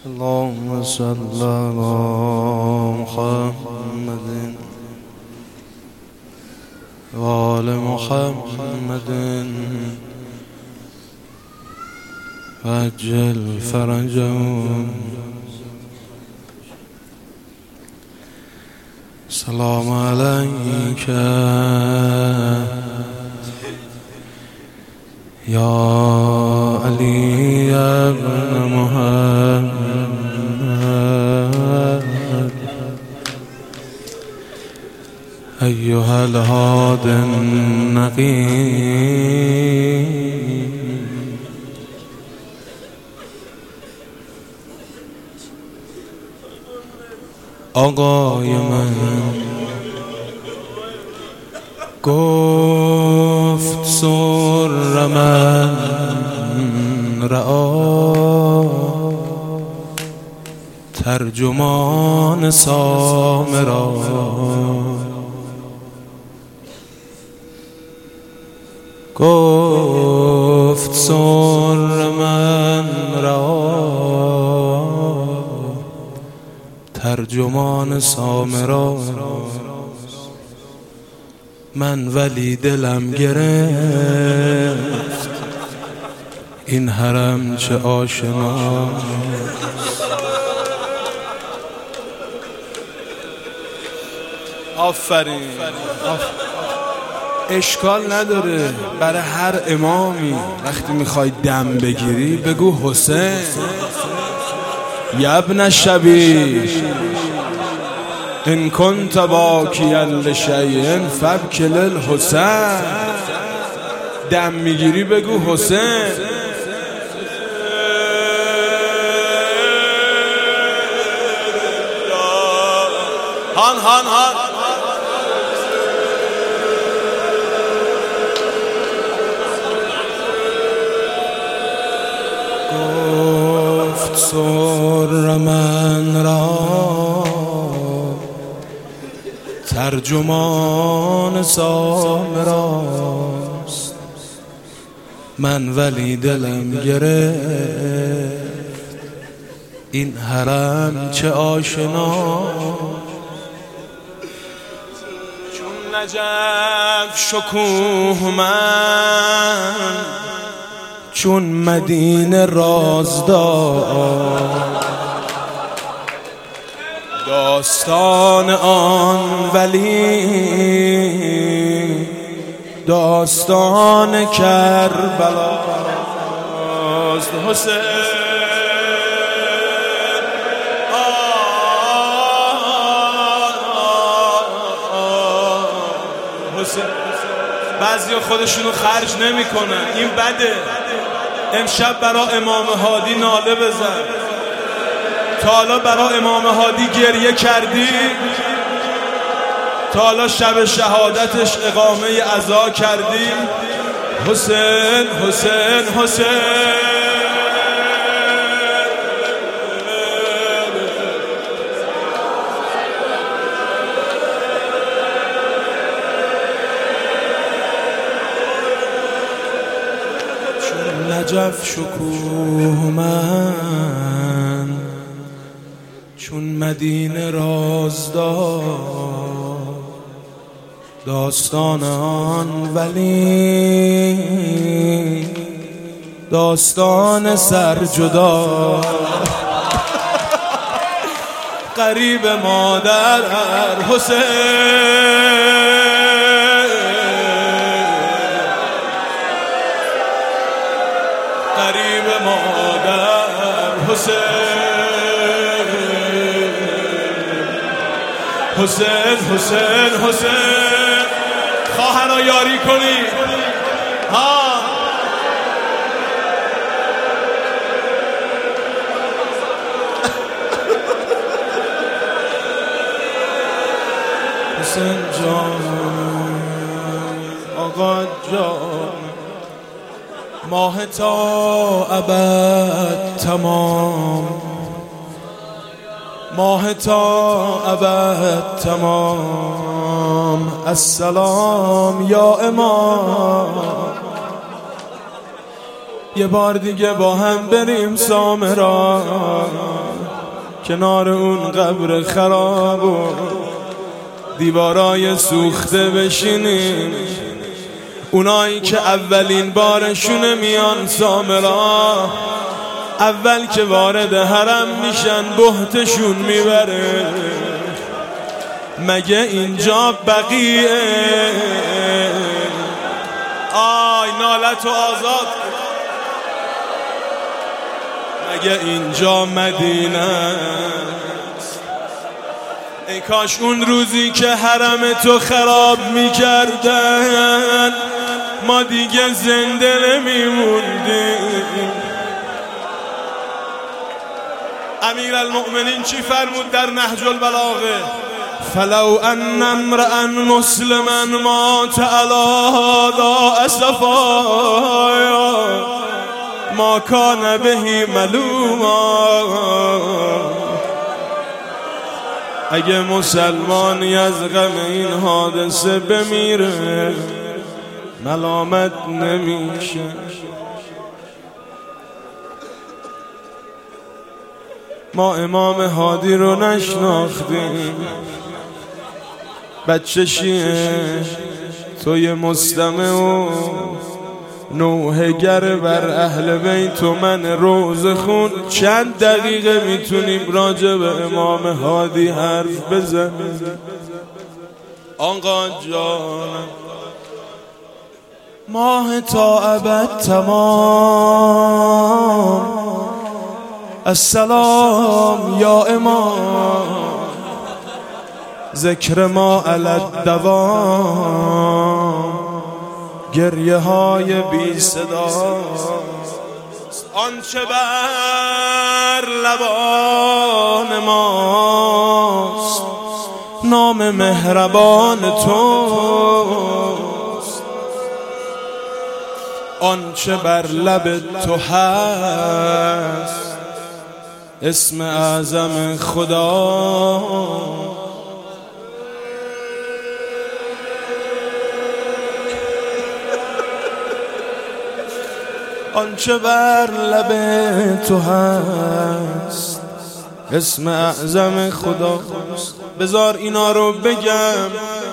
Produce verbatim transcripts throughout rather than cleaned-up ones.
اللهم صل على محمد وآل محمد وعجل فرجهم. السلام عليك يا علي بن محمد أيها الهادي النقي. آقای من گفت سر من رعا، ترجمان سامرا گفت سر من رعا، ترجمان سامرا. من ولی دلم گرفت این حرم چه آشنا. آفرین. اشکال نداره برای هر امامی وقتی میخوای دم بگیری بگو حسین یبن الشبیب ان کنت باکیا لشیء فابکی للحسین. دم میگیری بگو حسین. هان هان هان گفت سر من را ترجمان سامراست. من ولی دلم گرفت این حرم چه آشنا. چون نجف شکوه من، چون مدینه رازدار، داستان آن ولی داستان کربلاست. حسین حسین بعضی خودشونو خرج نمی کنن، این بده. امشب برا امام هادی ناله بزن. تا حالا برا امام هادی گریه کردی؟ تا حالا شب شهادتش اقامه عزا کردی؟ حسین حسین حسین چون نجف شکوه من، چون مدینه رازدار، داستان آن ولی داستان سرجدا. قریب مادر حسین، قریب مادر حسین، حسین حسین حسین. خواهرا یاری کنی ها. حسین جان آقا جان، ماه تا ابد تمام، ماه تا ابد تمام. السلام یا امام. یه بار دیگه با هم بریم سامرا. کنار اون قبر خراب و دیوارای سوخته بشینیم. اونایی که اولین بارشونه میان سامرا، اول که وارد حرم میشن بهتشون میبره. مگه اینجا بقیه؟ آی نالت و آزاد. مگه اینجا مدینه است؟ ای کاش اون روزی که حرم تو خراب میکردن ما دیگه زنده نمیموندیم. امیرالمؤمنین چی فرمود در نهج البلاغه؟ فلو ان امرأ مسلما مات علی هذا اسفایا ما کان بهی ملوما. اگه مسلمانی از غم این حادثه بمیره ملامت نمیشه. ما امام هادی رو نشناختیم. بچه شیعه توی مستمع و نوحگر بر اهل بیت و من روزه خون چند دقیقه میتونیم راجع به امام هادی حرف بزنیم؟ آقا جانم ماه تا ابد تمام السلام یا امام ذکر ما علی الدوام گریه های بی صدا آنچه بر لبان ماست نام مهربان توست. آنچه بر لب تو هست اسم اعظم خدا. آنچه بر لب تو هست اسم اعظم خداست. بذار اینا رو بگم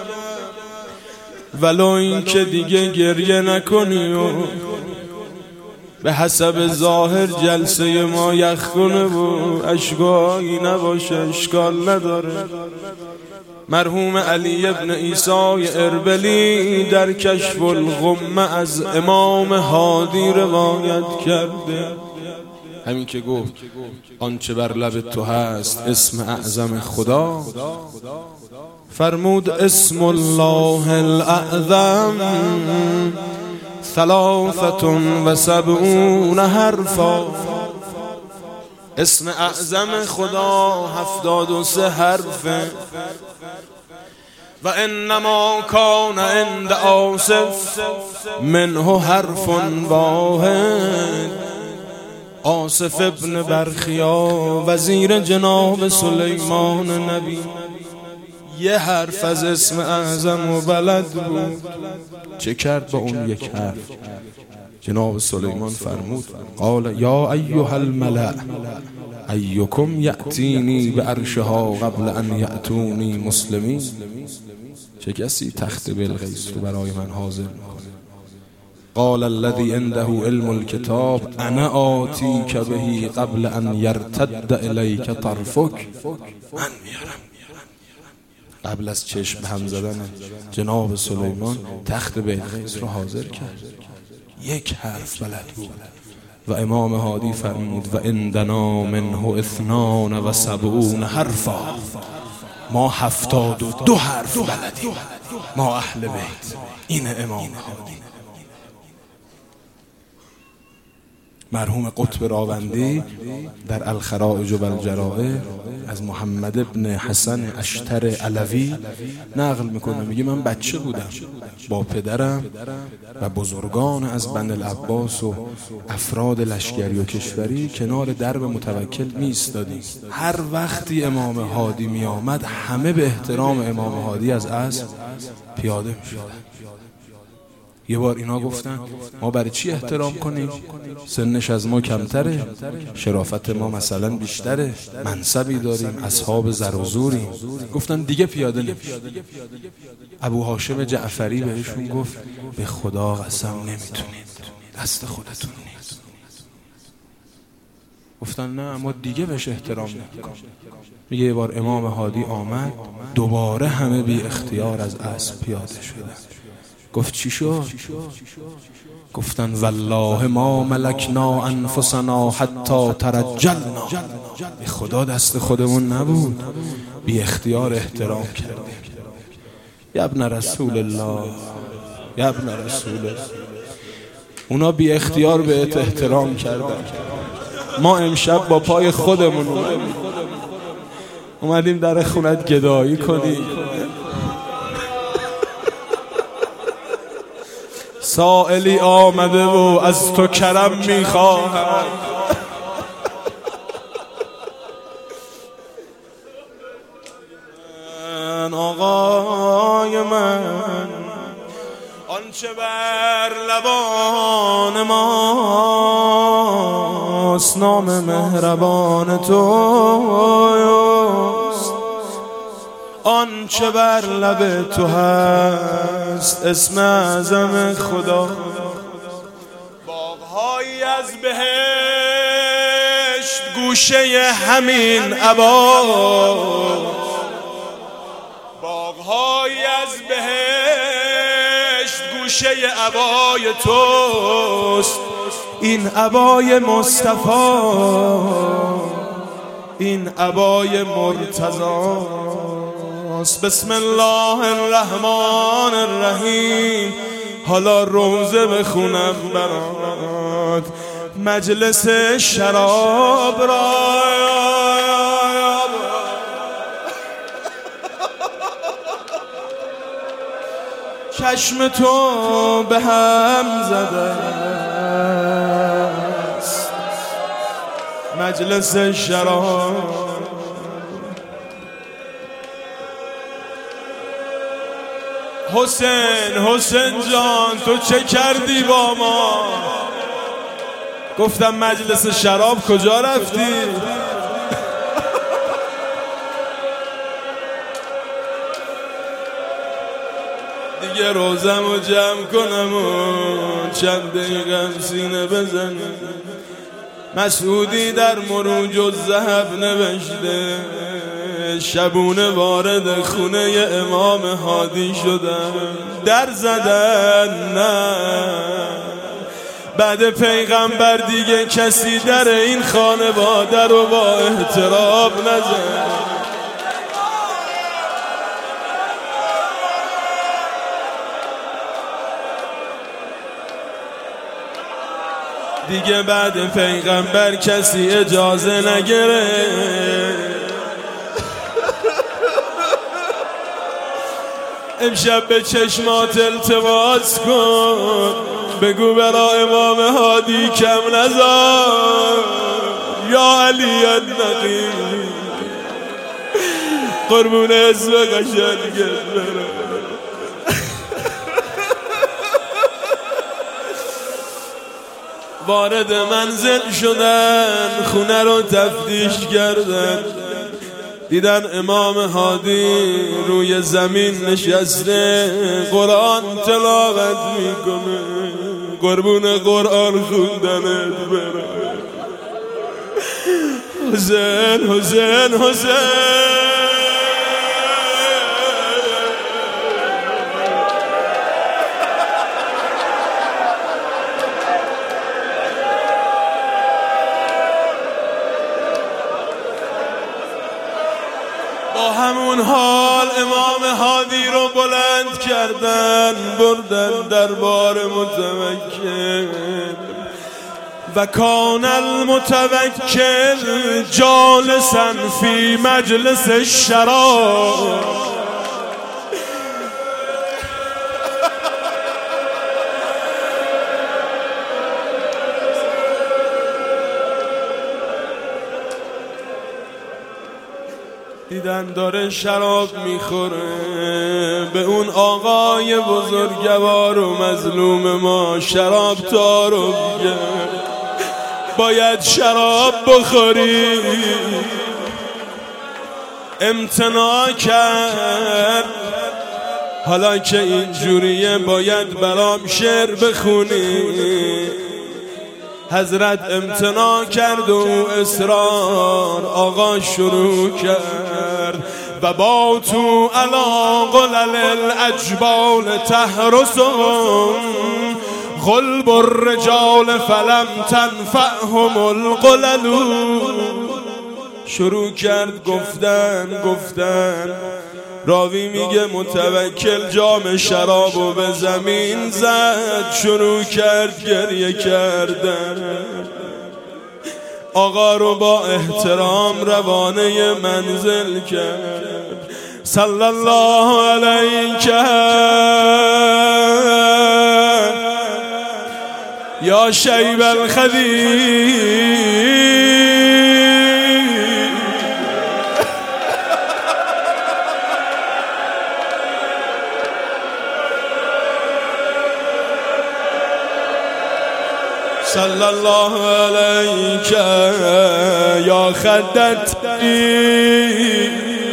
ولو این که دیگه گریه نکنی و به حسب ظاهر جلسه ما یخ کنه و اشکایی نباشه اشکال نداره. مرحوم علی ابن عیسی اربلی در کشف الغمه از امام هادی روایت کرده، همین که گفت آنچه بر لب تو هست اسم اعظم خدا، فرمود اسم الله الاعظم ثلاثة و سبعون حرفا. اسم اعظم خدا هفتاد و سه حرفه. و انما کان عند آصف منه حرف واحد. آصف ابن برخیا وزیر جناب سلیمان نبی یه حرف از اسم اعظم و بلد بود. چه کرد با اون یک حرف؟ جناب سلیمان فرمود قال یا ایها الملأ ایکم یأتینی بعرشها قبل ان یأتونی مسلمین. چه کسی تخت بلقیس رو برای من حاضر میکنه؟ قال الذي عنده علم الكتاب انا آتیک بهی قبل ان یرتد الیک طرفک. من میارم. قبل از چشم هم زدن جناب سلیمان تخت بلقیس رو حاضر کرد. یک حرف بلد بود. و امام هادی فرمود و عندنا منه اثنان و سبعون حرفا. ما هفتاد و دو حرف بلدیم، ما اهل بیت. این امام هادی. مرحوم قطب راوندی در الخرائج و الجرائع از محمد ابن حسن اشتر علوی نقل میکنه، میگه من بچه بودم با پدرم و بزرگان از بن العباس و افراد لشکری و کشوری کنار درب متوکل می ایستادیم. هر وقتی امام هادی می آمد همه به احترام امام هادی از اسب پیاده می شدن. یه بار اینا گفتن ما برای چی احترام کنیم؟ سنش از ما کمتره، شرافت ما مثلا بیشتره، منصبی داریم، اصحاب زر و زوریم. گفتن دیگه پیاده نمیشه. ابو هاشم جعفری بهشون گفت به خدا قسم نمیتونید، دست خودتون نیست. گفتن نه ما دیگه بهش احترام نمیکنیم. میگه یه بار امام هادی آمد، دوباره همه بی اختیار از اسب پیاده شدن. گفت چی شد؟ گفتن والله ما ملکنا انفسنا حتی ترجلنا. به خدا دست خودمون نبود، بی اختیار احترام کردیم. یا ابن رسول الله، یا ابن رسول الله. اونا بی اختیار بهت احترام کردن، ما امشب با پای خودمون اومدیم اومدیم در خونت گدایی کنیم. سائلی آمده و از تو کرم میخواهد. من آقای من آنچه بر لبان ماست نام مهربان توست، آنچه بر لب تو هست اسم اعظم خدا. باغ‌هایی از بهشت گوشه همین عباست، باغ‌هایی از بهشت گوشه عبای توست. این عبای مصطفی، این عبای مرتضی. بسم الله الرحمن الرحیم. حالا روزه بخونم برات، مجلس شراب را چشم تو به هم زده است. مجلس شراب حسین، حسین جان تو چه کردی با ما؟ گفتم مجلس شراب کجا رفتی؟ دیگه روزم رو جمع کنم و چند دقیقه سینه بزنم. مسعودی در مروج الذهب نوشته شبونه وارد خونه امام هادی شدن، در زدن نه بعد پیغمبر دیگه کسی در این خانواده رو با احترام نزد. دیگه بعد پیغمبر کسی اجازه نگرفت. امشب به چشمات التماس کن، بگو برا امام هادی کم نذار. یا علی النقی قربون اسم قشنگت برم. وارد منزل شدن، خونه رو تفتیش کردن، دیدن امام هادی روی زمین نشسته قرآن تلاوت میکنه. قربون قرآن خوندنت برم. حسین حسین حسین با همون حال امام هادی رو بلند کردن، بردن دربار متوکل. و کان المتوکل جالسا فی مجلس الشراب. دیدن داره شراب میخوره، به اون آقای بزرگوار و مظلوم ما شراب تارو میگه باید شراب بخوری. امتناع کرد، حالا که اینجوریه باید برام شعر بخونی. حضرت امتناع کرد و اصرار آقا شروع کرد و با تو علا قلل الاجبال تحرسهم قلب الرجال فلم تنفعهم القلل. شروع کرد گفتن گفتن راوی میگه متوکل جام شرابو به زمین زد، شروع کرد گریه کردن. آقا رو با احترام روانه منزل کرد. صلی الله علیک یا شیب الخدیر. صلی الله علیک یا خدتی.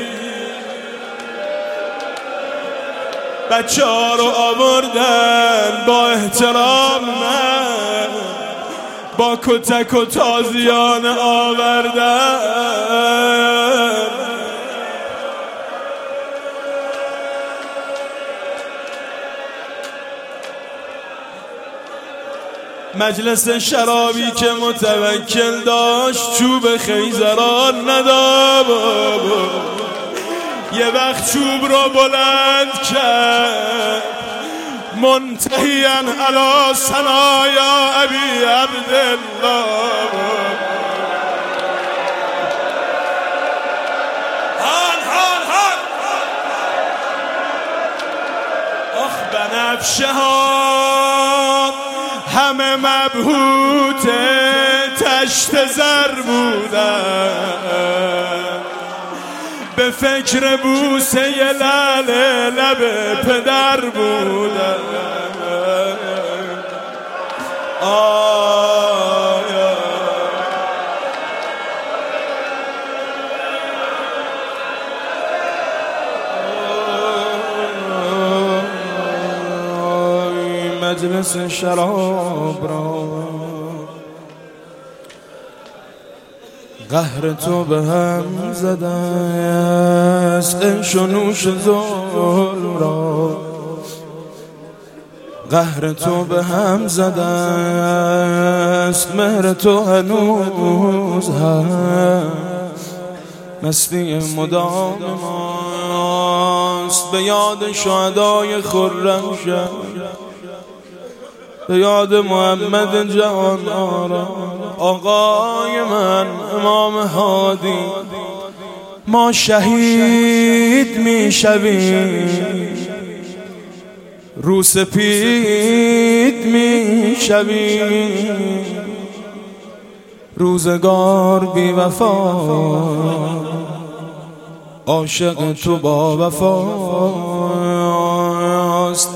بچه ها رو آوردن با احترام، نه با کتک و تازیان آوردن. مجلس شرابی که متوکل داشت چوب خیزران نداشت. یه وقت چوب رو بلند کرد منتهیا علی ثنایا ابی عبدالله. هان هان هان آخ بنفشه ها همه مبهوت تشت زر بودن، به فکر بوسه لعل لب پدر بودن. آیا مجلس شراب را قهر تو به هم زده است، عیش و نوش ظلم را قهر تو به هم زده است. مهر تو هنوز هم مستی مدام ماست. به یاد شهدای خرم شد، به یاد محمد جوان آرا آقای من امام هادی. ما شهید می شویم، رو سپید می شویم، روزگار بی وفا عاشق تو با وفاست.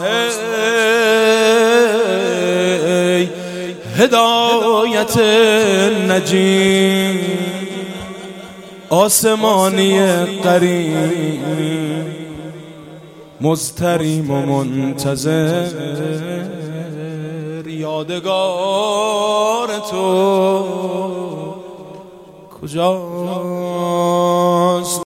هدایت نجیم آسمانی قریب مضطریم و منتظر، یادگار تو کجا